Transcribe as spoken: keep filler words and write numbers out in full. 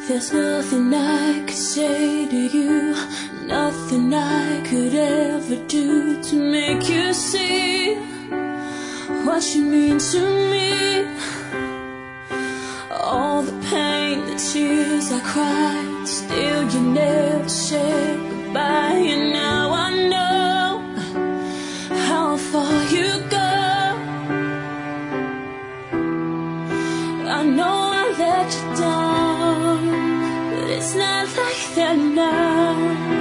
There's nothing I could say to you, nothing I could ever do to make you see what you mean to me. All the pain, the tears I cried, still you never said goodbye. And now I know how far you go. I know I let you down, but it's not like that now.